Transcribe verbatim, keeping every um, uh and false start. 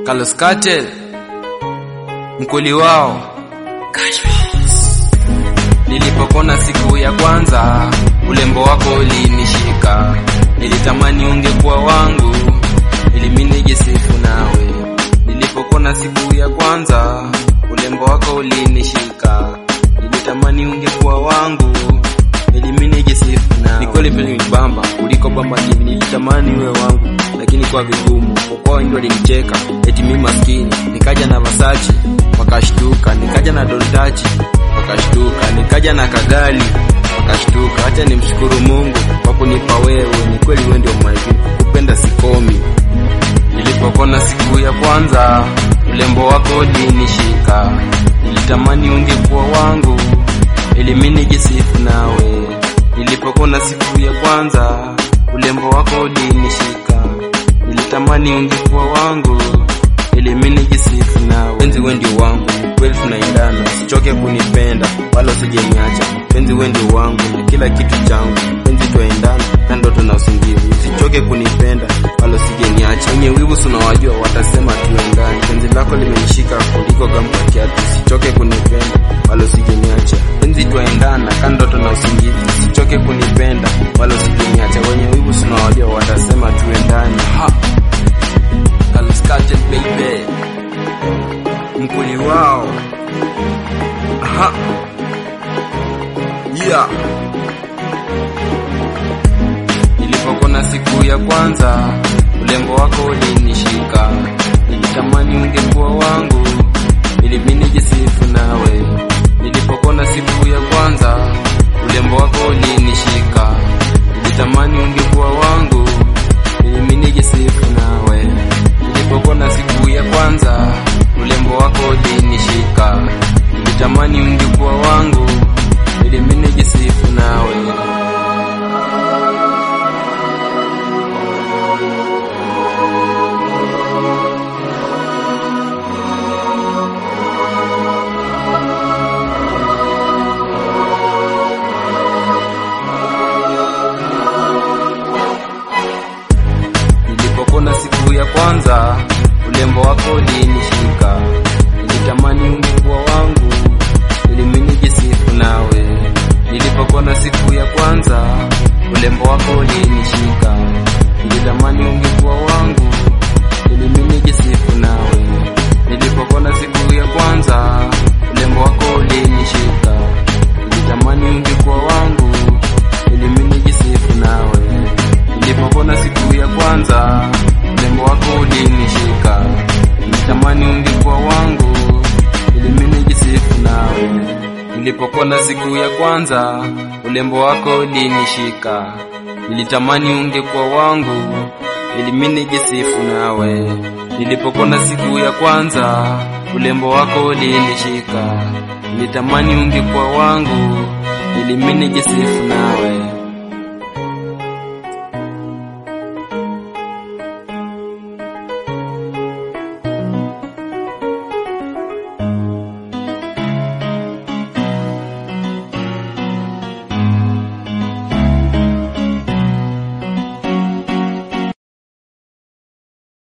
Carlos Cartel, mkweli wao. Nilipokona siku ya kwanza, ulembo wako ulinishika. Nilitamani ungekuwa wangu, ili mimi nijisifu nawe. Nilipokona siku ya kwanza, ulembo wako ulinishika. Nilitamani ungekuwa wangu, ili mimi nijisifu nawe. Ni kweli vile nilibamba, uliko bamba hivi. Nilitamani uwe wangu, lakini kwa vigumu. Kwa wengi walinicheka, eti mimi maskini. Nikaja na Versace, wakashtuka. Nikaja na Dolce, wakashtuka. Nikaja na Kagali, wakashtuka. Acha nimshukuru Mungu kwa kunipa wewe. Ni kweli wewe ndio mwalimu, kupenda sikomi. Nilipokona siku ya kwanza, ulembo wako ulinishika. Nilitamani ungekuwa wangu, ili mimi nijisifu nawe. Nilipokona siku ya kwanza, ulembo wako ulinishika. Nilitamani ungekuwa wangu, ili mimi nijisifu nawe. Penzi wewe ndio wangu, kweli tunaendana. Usichoke kunipenda, wala usijeniacha. Penzi wewe ndio wangu, ni kila kitu changu. Penzi tuendana, na ndoto na usingizi. Usichoke kunipenda, wala usijeniacha. Wenye wivu tunawajua, watasema tuendane. Penzi lako limenishika kuliko gamba kiatu. Usichoke kunipenda, wala usijeniacha. Penzi tuendana, na ndoto na usingizi. Usichoke kunipenda, wala usijeniacha. Wenye wivu tunawajua, watasema tuendane. Ha! Carlos Cartel baby, mkweli wao. Aha. Yeah. Nilipokona siku ya kwanza, ulembo wako ulinishika. Nilitamani ungekuwa wangu, ili mimi nijisifu nawe. Nilipokona siku ya kwanza, ulembo wako ulinishika. Nilitamani ungekuwa wangu, ili mimi nijisifu nawe. Nilipokona siku ya kwanza, ulembo wako ulinishika. Nilitamani ungekuwa wangu, ili mimi nijisifu nawe. Nilipokona siku ya kwanza, ulembo wako ulinishika. Nilitamani ungekuwa wangu, ili mimi nijisifu nawe. Nilipokona siku ya kwanza, ulembo wako ulinishika. Nilitamani ungekuwa wangu, ili mimi nijisifu nawe. Nilipokona siku ya kwanza, ulembo wako ulinishika. Nilitamani ungekuwa wangu, ili mimi nijisifu nawe. Nilipokona siku ya kwanza, ulembo wako ulinishika. Nilitamani ungekuwa wangu, ili mimi nijisifu nawe. Nilipokona siku ya kwanza, ulembo wako ulinishika. Nilitamani ungekuwa wangu, ili mimi nijisifu nawe. Nilipokona siku ya kwanza, ulembo wako ulinishika. Nilitamani ungekuwa wangu, ili mimi nijisifu nawe.